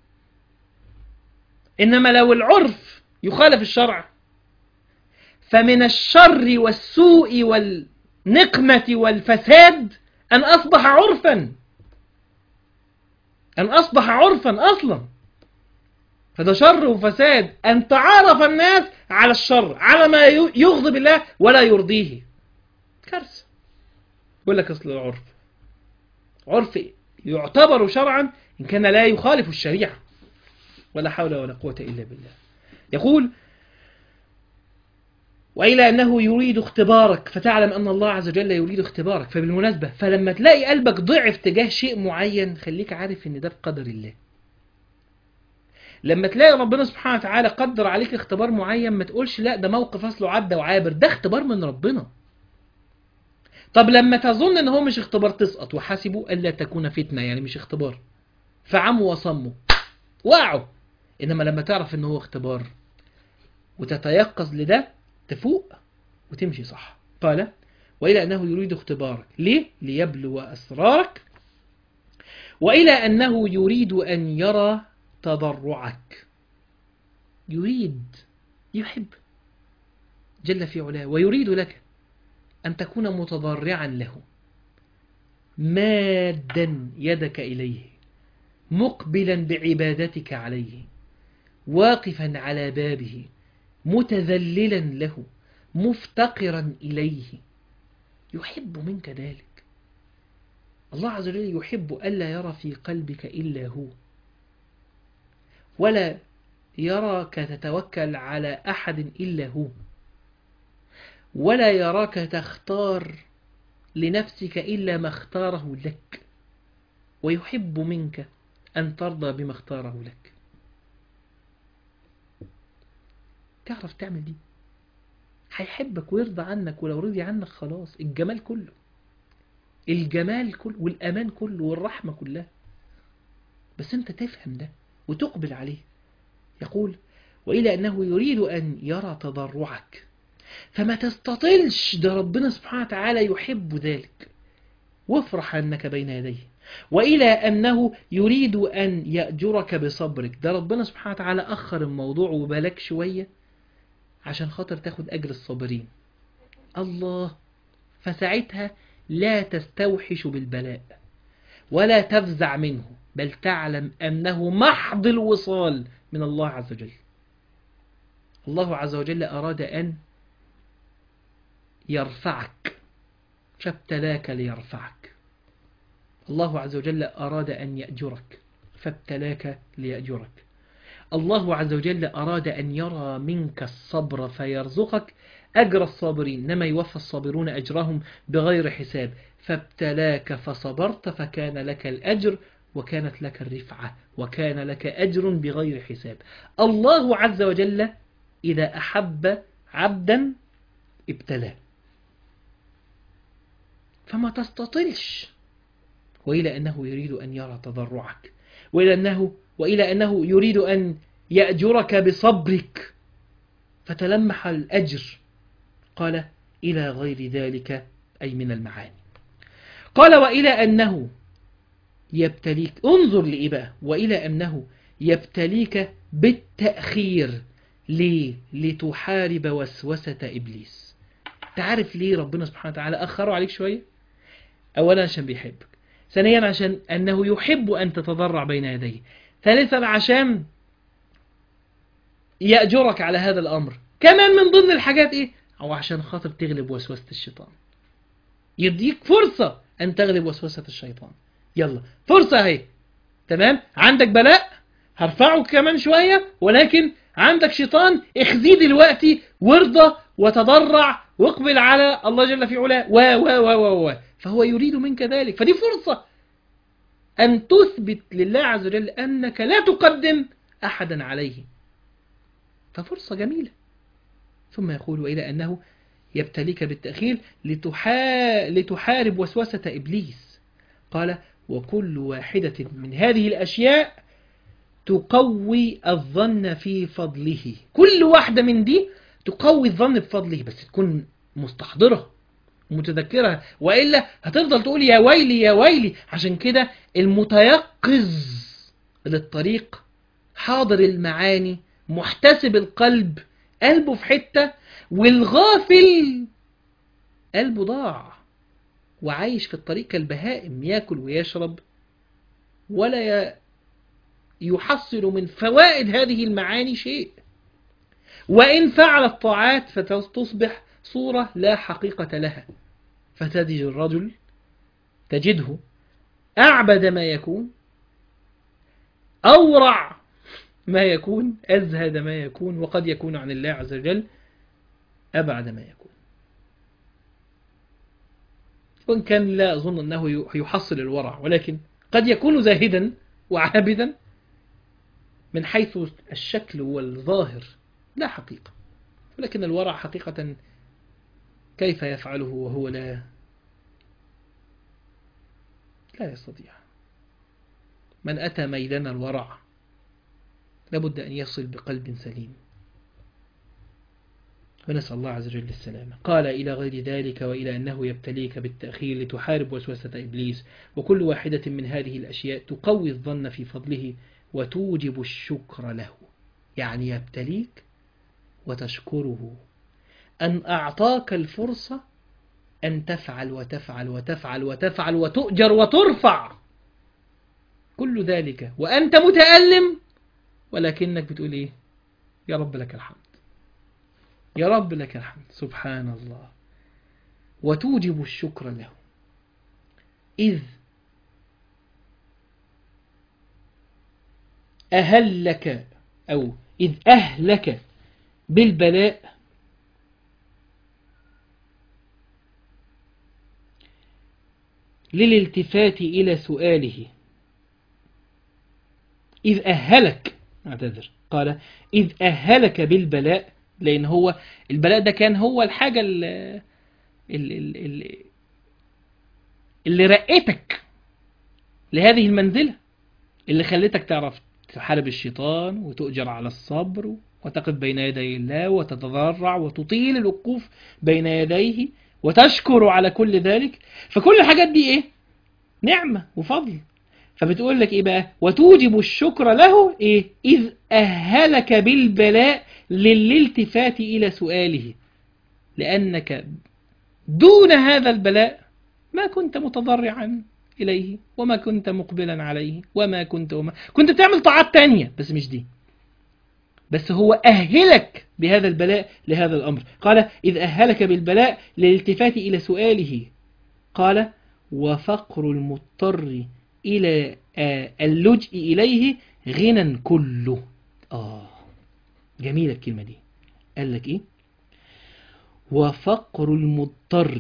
انما لو العرف يخالف الشرع فمن الشر والسوء والنقمة والفساد أن أصبح عرفا، أن أصبح عرفا أصلا. فده شر وفساد أن تعارف الناس على الشر، على ما يغضب الله ولا يرضيه، كارثة. يقول لك أصل العرف عرف يعتبر شرعا إن كان لا يخالف الشريعة، ولا حول ولا قوة إلا بالله. يقول وإلى أنه يريد اختبارك فتعلم أن الله عز وجل يريد اختبارك. فبالمناسبة فلما تلاقي قلبك ضعف تجاه شيء معين خليك عارف أن ده بقدر الله. لما تلاقي ربنا سبحانه وتعالى قدر عليك اختبار معين ما تقولش لا ده موقف أصله عدى وعابر، ده اختبار من ربنا. طب لما تظن أن هو مش اختبار تسقط، وحاسبوا ألا تكون فتنة، يعني مش اختبار فعموا وصموا وقعوا. إنما لما تعرف أن هو اختبار وتتيقظ لده تفوق وتمشي صح. قال وإلى أنه يريد اختبارك ليه؟ ليبلو أسرارك، وإلى أنه يريد أن يرى تضرعك. يريد، يحب جل في علاه، ويريد لك أن تكون متضرعا له، مادا يدك إليه، مقبلا بعبادتك عليه، واقفا على بابه، متذللا له، مفتقرا إليه. يحب منك ذلك. الله عز وجل يحب ألا يرى في قلبك إلا هو، ولا يراك تتوكل على أحد إلا هو، ولا يراك تختار لنفسك إلا ما اختاره لك، ويحب منك أن ترضى بما اختاره لك. تعرف تعمل دي هيحبك ويرضى عنك، ولو رضي عنك خلاص الجمال كله، الجمال كله والأمان كله والرحمة كلها. بس انت تفهم ده وتقبل عليه. يقول وإلى أنه يريد أن يرى تضرعك، فما تستطلش، ده ربنا سبحانه وتعالى يحب ذلك، وافرح أنك بين يديه. وإلى أنه يريد أن يأجرك بصبرك، ده ربنا سبحانه وتعالى أخر الموضوع وبالك شوية عشان خاطر تاخد أجر الصابرين. الله، فساعتها لا تستوحش بالبلاء ولا تفزع منه، بل تعلم أنه محض الوصال من الله عز وجل. الله عز وجل أراد أن يرفعك فابتلاك ليرفعك. الله عز وجل أراد أن يأجرك فابتلاك ليأجرك. الله عز وجل أراد أن يرى منك الصبر فيرزقك أجر الصابرين، إنما يوفى الصابرون أجرهم بغير حساب، فابتلاك فصبرت فكان لك الأجر وكانت لك الرفعة وكان لك أجر بغير حساب. الله عز وجل إذا أحب عبدا ابتلاه، فما تستطلش. وإلى أنه يريد أن يرى تضرعك، وإلى أنه, وإلى أنه يريد أن يأجرك بصبرك فتلمح الأجر. قال إلى غير ذلك أي من المعاني. قال وإلى أنه يبتليك، انظر لإباء، وإلى أنه يبتليك بالتأخير. ليه؟ لتحارب وسوسة إبليس. تعرف ليه ربنا سبحانه وتعالى أخره عليك شوية؟ أولا عشان بيحبك، ثانيا عشان أنه يحب أن تتضرع بين يديه. ثالثا عشان يأجرك على هذا الأمر. كمان من ضمن الحاجات إيه؟ أو عشان خاطر تغلب وسوسة الشيطان، يديك فرصة أن تغلب وسوسة الشيطان. يلا فرصة اهي، تمام؟ عندك بلاء هرفعه كمان شوية، ولكن عندك شيطان اخزيه دلوقتي وارضى وتضرع واقبل على الله جل في علاه و و و و و فهو يريد منك ذلك. فدي فرصة أن تثبت لله عز وجل أنك لا تقدم أحدا عليه، ففرصة جميلة. ثم يقول وإلى أنه يبتليك بالتأخير لتحا... لتحارب وسوسة إبليس. قال وكل واحدة من هذه الأشياء تقوي الظن في فضله. كل واحدة من دي تقوي الظن بفضله، بس تكون مستحضرة ومتذكرها، وإلا هتفضل تقول يا ويلي يا ويلي. عشان كده المتيقظ للطريق حاضر المعاني محتسب القلب قلبه في حتة، والغافل قلبه ضاع وعايش في الطريق كالبهائم يأكل ويشرب ولا يحصل من فوائد هذه المعاني شيء. وإن فعل الطاعات فتصبح صورة لا حقيقة لها، فتجد الرجل تجده أعبد ما يكون، أورع ما يكون، أزهد ما يكون، وقد يكون عن الله عز وجل أبعد ما يكون. وإن كان لا أظن أنه يحصل الورع، ولكن قد يكون زاهدا وعابدا من حيث الشكل والظاهر لا حقيقة، ولكن الورع حقيقة كيف يفعله وهو لا لا يستطيع. من أتى ميدان الورع لابد أن يصل بقلب سليم، ونسأل الله عز وجل السلامة. قال إلى غير ذلك وإلى أنه يبتليك بالتأخير لتحارب وسوسة إبليس، وكل واحدة من هذه الأشياء تقوي الظن في فضله وتوجب الشكر له. يعني يبتليك وتشكره أن أعطاك الفرصة أن تفعل وتفعل وتفعل وتفعل وتؤجر وترفع، كل ذلك وأنت متألم، ولكنك بتقول إيه؟ يا رب لك الحمد، يا رب لك الحمد، سبحان الله. وتوجب الشكر له إذ أهلك أو إذ أهلك بالبلاء للالتفات إلى سؤاله. إذ أهلك، اعتذر، قال إذ أهلك بالبلاء، لأن هو البلاء ده كان هو الحاجة اللي, اللي, اللي رقتك لهذه المنزلة، اللي خلتك تعرف تحارب الشيطان وتؤجر على الصبر وتقف بين يدي الله وتتضرع وتطيل الوقوف بين يديه وتشكر على كل ذلك. فكل الحاجات دي إيه؟ نعمة وفضل. فبتقول لك إيه بقى؟ وتوجب الشكر له إيه؟ إذ أهلك بالبلاء للالتفات إلى سؤاله، لأنك دون هذا البلاء ما كنت متضرعا إليه وما كنت مقبلا عليه وما كنت وما كنت بتعمل طاعات تانية بس مش دي. بس هو أهلك بهذا البلاء لهذا الأمر. قال إذ أهلك بالبلاء للالتفات إلى سؤاله. قال وفقر المضطر إلى اللجئ إليه غنى كله. آه جميلة الكلمة دي. قال لك إيه؟ وفقر المضطر،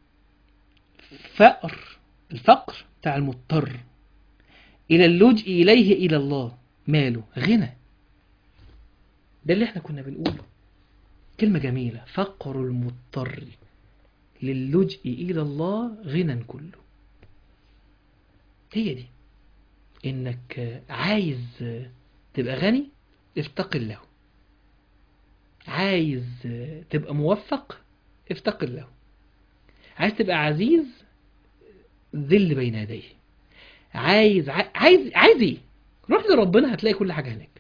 فقر الفقر بتاع المضطر إلى اللجئ إليه إلى الله، ماله؟ غنى. ده اللي احنا كنا بنقوله، كلمة جميلة. فقر المضطر للجئ إلى الله غنى كله. هي دي، إنك عايز تبقى غني افتقر له، عايز تبقى موفق افتقر له، عايز تبقى عزيز ذل بين يديه، عايز عايز عايز ايه؟ روح لربنا هتلاقي كل حاجة هناك،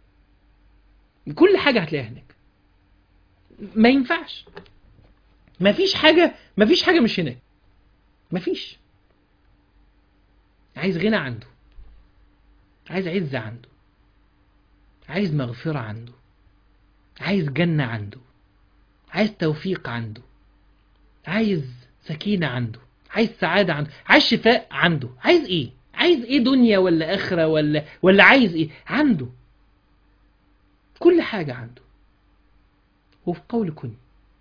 كل حاجة هتلاقيها هناك. ما ينفعش، ما فيش حاجة ما فيش حاجة مش هناك، ما فيش. عايز غنى عنده، عايز عزة عنده، عايز مغفرة عنده، عايز جنة عنده، عايز توفيق عنده، عايز سكينة عنده، عايز سعادة عنده، عايز شفاء عنده. عايز ايه؟ عايز ايه؟ دنيا ولا اخرة ولا ولا عايز ايه؟ عنده كل حاجة عنده. وفي قول كن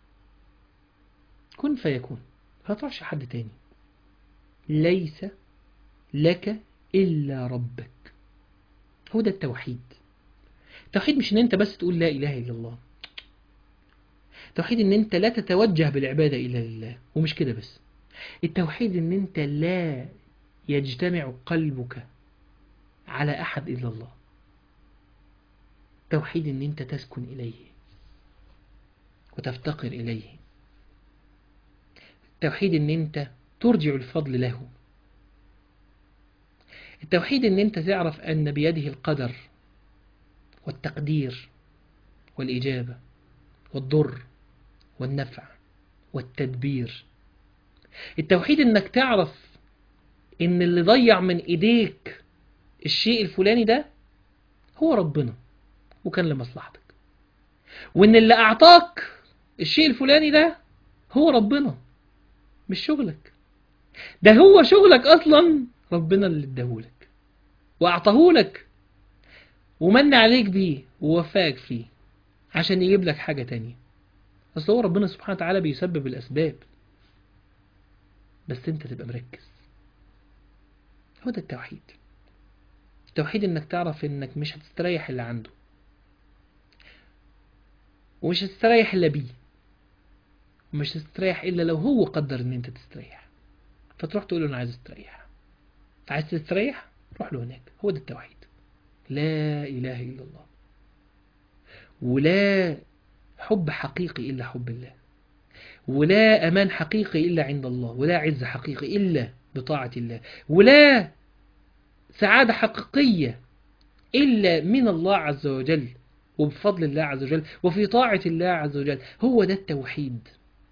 كن فيكون، ما تروحش حد تاني. ليس لك إلا ربك. هو ده التوحيد. التوحيد مش ان انت بس تقول لا إله إلا الله. التوحيد ان انت لا تتوجه بالعبادة إلا لله، ومش كده بس. التوحيد ان انت لا يجتمع قلبك على أحد إلا الله. التوحيد ان انت تسكن إليه وتفتقر إليه. التوحيد ان انت ترجع الفضل له. التوحيد ان انت تعرف أن بيده القدر والتقدير والإجابة والضر والنفع والتدبير. التوحيد انك تعرف ان اللي ضيع من ايديك الشيء الفلاني ده هو ربنا وكان لمصلحتك، وان اللي اعطاك الشيء الفلاني ده هو ربنا مش شغلك. ده هو شغلك اصلا ربنا اللي اداهولك واعطاهولك ومن عليك بيه ووفاك فيه عشان يجيب لك حاجة تانية. اصل هو ربنا سبحانه وتعالى بيسبب الاسباب، بس انت تبقى مركز. هو ده التوحيد. التوحيد انك تعرف انك مش هتستريح الا عنده، ومش هتستريح الا بيه، ومش هتستريح الا لو هو قدر ان انت تستريح. فتروح تقول له انا عايز استريح. عايز تستريح؟ روح له هناك. هو ده التوحيد. لا اله الا الله. ولا حب حقيقي الا حب الله، ولا امان حقيقي الا عند الله، ولا عز حقيقي الا بطاعة الله، ولا سعادة حقيقية إلا من الله عز وجل وبفضل الله عز وجل وفي طاعة الله عز وجل. هو ده التوحيد.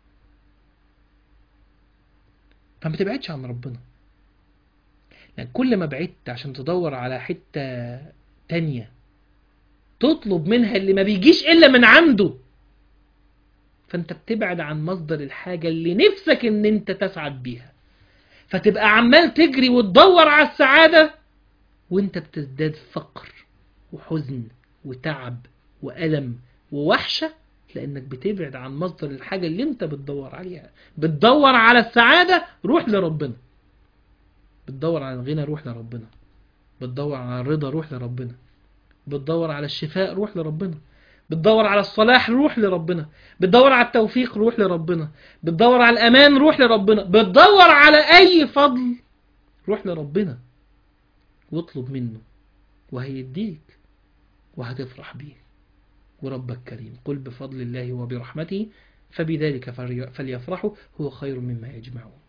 فما تبعدش عن ربنا، لأن كل ما بعدت عشان تدور على حتة تانية تطلب منها اللي ما بيجيش إلا من عنده، فأنت بتبعد عن مصدر الحاجة اللي نفسك إن أنت تسعد بيها. فتبقى عمال تجري وتدور على السعادة وأنت بتزداد فقر وحزن وتعب وألم ووحشة، لأنك بتبعد عن مصدر الحاجة اللي انت بتدور عليها. بتدور على السعادة، روح لربنا. بتدور على الغنى، روح لربنا. بتدور على الرضا، روح لربنا. بتدور على الشفاء، روح لربنا. بتدور على الصلاح، روح لربنا. بتدور على التوفيق، روح لربنا. بتدور على الأمان، روح لربنا. بتدور على أي فضل، روح لربنا واطلب منه وهيديك وهتفرح بيه. وربك كريم. قل بفضل الله وبرحمته فبذلك فليفرحوا هو خير مما يجمعون.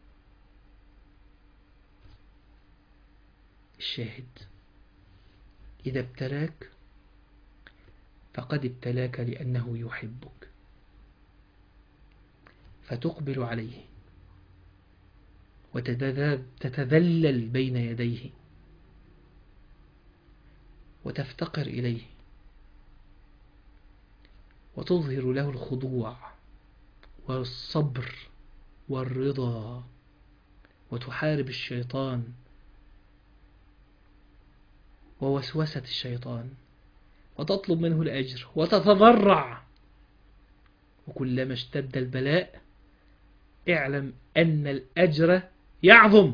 الشاهد: إذا ابتلاك فقد ابتلاك لأنه يحبك، فتقبل عليه وتتذلل بين يديه وتفتقر إليه وتظهر له الخضوع والصبر والرضا، وتحارب الشيطان ووسوسة الشيطان وتطلب منه الأجر وتتضرع. وكلما اشتد البلاء اعلم أن الأجر يعظم،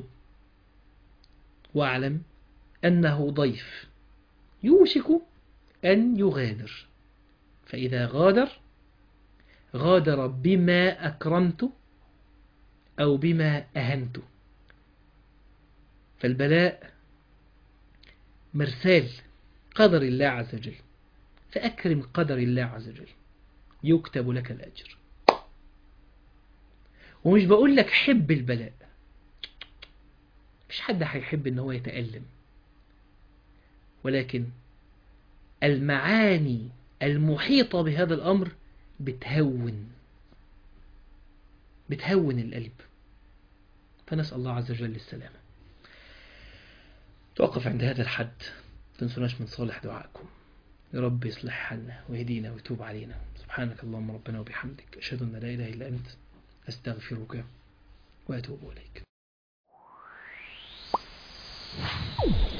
واعلم أنه ضيف يوشك أن يغادر. فإذا غادر غادر بما أكرمت أو بما أهنت. فالبلاء مرسال قدر الله عز وجل، فأكرم قدر الله عز وجل يكتب لك الأجر. ومش بقول لك حب البلاء، مش حد هيحب ان هو يتألم، ولكن المعاني المحيطة بهذا الأمر بتهون بتهون القلب. فنسأل الله عز وجل السلامة. توقف عند هذا الحد. تنسوناش من صالح دعائكم. يا رب يصلح حالنا ويهدينا ويتوب علينا. سبحانك اللهم ربنا وبحمدك، أشهد أن لا إله إلا أنت، أستغفرك وأتوب إليك.